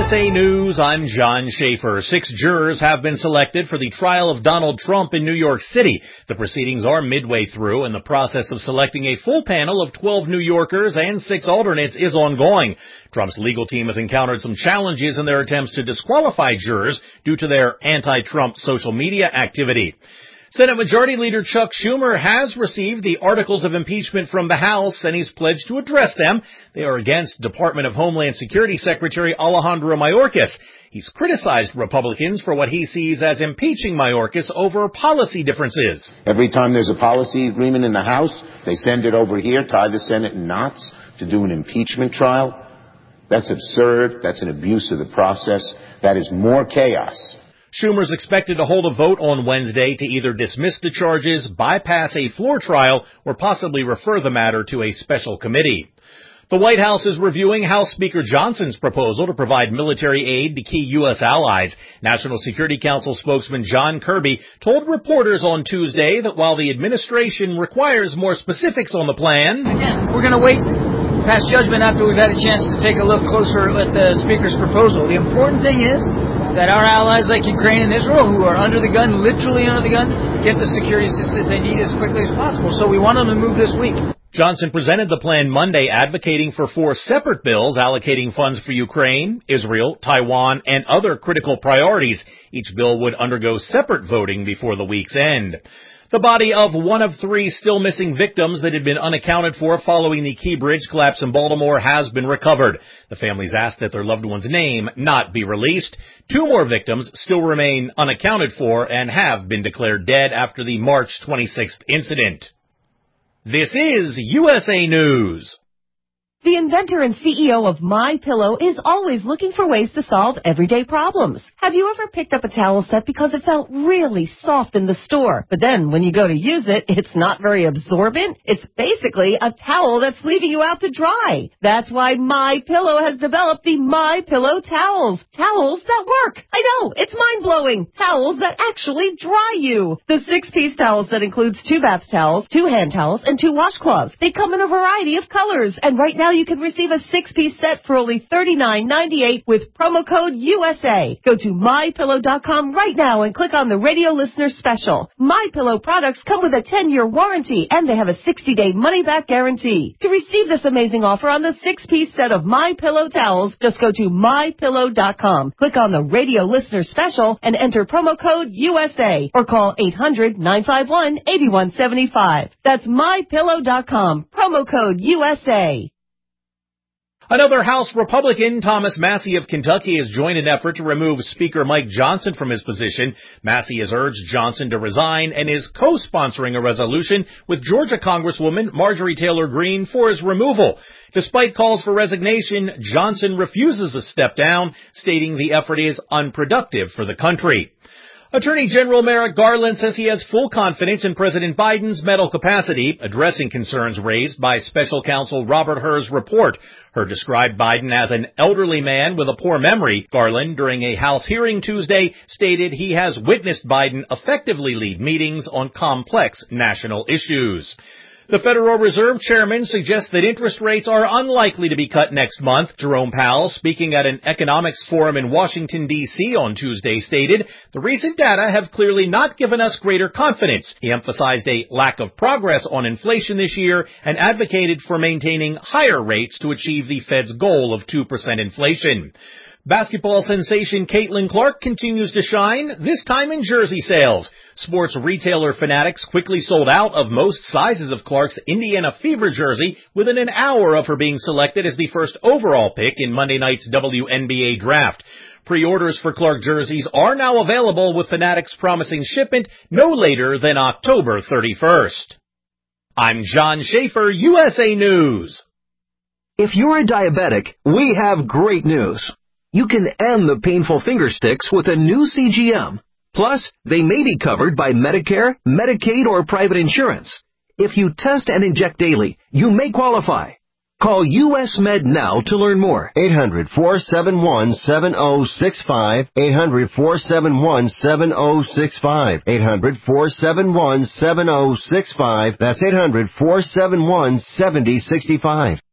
USA News, I'm John Schaefer. 6 jurors have been selected for the trial of Donald Trump in New York City. The proceedings are midway through, and the process of selecting a full panel of 12 New Yorkers and 6 alternates is ongoing. Trump's legal team has encountered some challenges in their attempts to disqualify jurors due to their anti-Trump social media activity. Senate Majority Leader Chuck Schumer has received the articles of impeachment from the House, and he's pledged to address them. They are against Department of Homeland Security Secretary Alejandro Mayorkas. He's criticized Republicans for what he sees as impeaching Mayorkas over policy differences. Every time there's a policy agreement in the House, they send it over here, tie the Senate in knots to do an impeachment trial. That's absurd. That's an abuse of the process. That is more chaos. Schumer's expected to hold a vote on Wednesday to either dismiss the charges, bypass a floor trial, or possibly refer the matter to a special committee. The White House is reviewing House Speaker Johnson's proposal to provide military aid to key U.S. allies. National Security Council spokesman John Kirby told reporters on Tuesday that while the administration requires more specifics on the plan, again, we're going to wait past judgment after we've had a chance to take a look closer at the Speaker's proposal. The important thing is that our allies like Ukraine and Israel, who are under the gun, literally under the gun, get the security assistance they need as quickly as possible. So we want them to move this week. Johnson presented the plan Monday, advocating for 4 separate bills allocating funds for Ukraine, Israel, Taiwan, and other critical priorities. Each bill would undergo separate voting before the week's end. The body of one of 3 still missing victims that had been unaccounted for following the Key Bridge collapse in Baltimore has been recovered. The families asked that their loved one's name not be released. 2 more victims still remain unaccounted for and have been declared dead after the March 26th incident. This is USA News. The inventor and CEO of MyPillow is always looking for ways to solve everyday problems. Have you ever picked up a towel set because it felt really soft in the store, but then when you go to use it, it's not very absorbent? It's basically a towel that's leaving you out to dry. That's why MyPillow has developed the MyPillow towels. Towels that work. I know, it's mind-blowing. Towels that actually dry you. The 6-piece towel set includes 2 bath towels, 2 hand towels, and 2 washcloths. They come in a variety of colors, and right now you can receive a 6-piece set for only $39.98 with promo code USA. Go to MyPillow.com right now and click on the radio listener special. MyPillow products come with a 10-year warranty, and they have a 60-day money-back guarantee. To receive this amazing offer on the 6-piece set of MyPillow towels, just go to MyPillow.com. Click on the radio listener special and enter promo code USA or call 800-951-8175. That's MyPillow.com. Promo code USA. Another House Republican, Thomas Massie of Kentucky, has joined an effort to remove Speaker Mike Johnson from his position. Massie has urged Johnson to resign and is co-sponsoring a resolution with Georgia Congresswoman Marjorie Taylor Greene for his removal. Despite calls for resignation, Johnson refuses to step down, stating the effort is unproductive for the country. Attorney General Merrick Garland says he has full confidence in President Biden's mental capacity, addressing concerns raised by Special Counsel Robert Hur's report. Hur described Biden as an elderly man with a poor memory. Garland, during a House hearing Tuesday, stated he has witnessed Biden effectively lead meetings on complex national issues. The Federal Reserve Chairman suggests that interest rates are unlikely to be cut next month. Jerome Powell, speaking at an economics forum in Washington, D.C. on Tuesday, stated, "The recent data have clearly not given us greater confidence." He emphasized a lack of progress on inflation this year and advocated for maintaining higher rates to achieve the Fed's goal of 2% inflation. Basketball sensation Caitlin Clark continues to shine, this time in jersey sales. Sports retailer Fanatics quickly sold out of most sizes of Clark's Indiana Fever jersey within an hour of her being selected as the first overall pick in Monday night's WNBA draft. Pre-orders for Clark jerseys are now available, with Fanatics promising shipment no later than October 31st. I'm John Schaefer, USA News. If you're a diabetic, we have great news. You can end the painful finger sticks with a new CGM. Plus, they may be covered by Medicare, Medicaid, or private insurance. If you test and inject daily, you may qualify. Call US Med now to learn more. 800-471-7065. 800-471-7065. 800-471-7065. That's 800-471-7065.